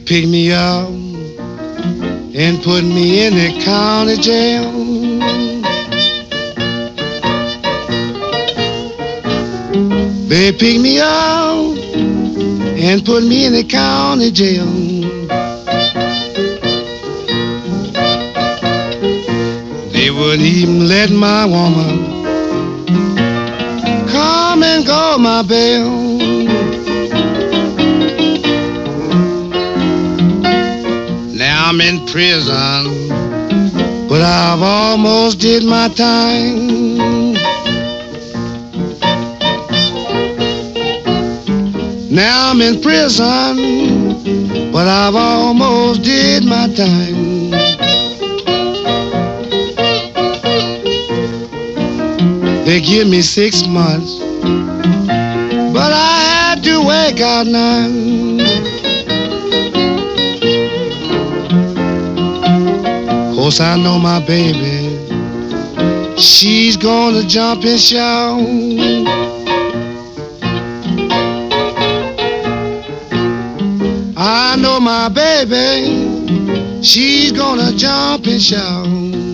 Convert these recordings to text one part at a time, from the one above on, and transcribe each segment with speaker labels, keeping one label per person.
Speaker 1: picked me up and put me in the county jail. They picked me up and put me in the county jail. They wouldn't even let my woman come and go my bail. Now I'm in prison, but I've almost did my time. Now I'm in prison, but I've almost did my time. They give me 6 months, but I had to wake out 9. Course I know my baby, she's gonna jump and shout. I know my baby, she's gonna jump and shout.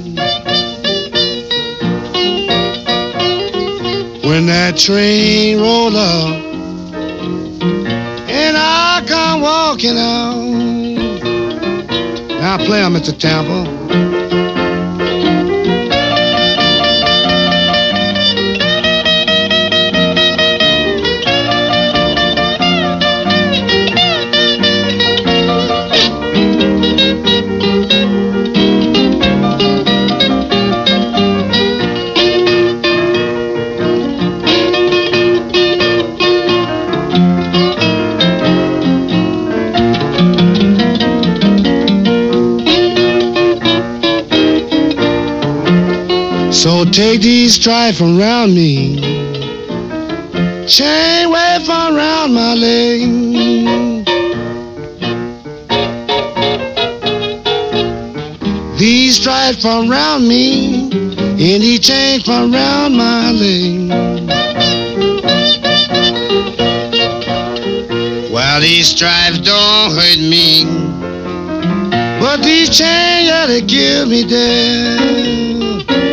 Speaker 1: When that train rolled up and I come walking out. Now play 'em, Mr. Tampa. So take these stripes from round me, chain way from round my leg. These stripes from round me, and these chains from round my leg. Well, these stripes don't hurt me, but these chains, yeah, they give me death.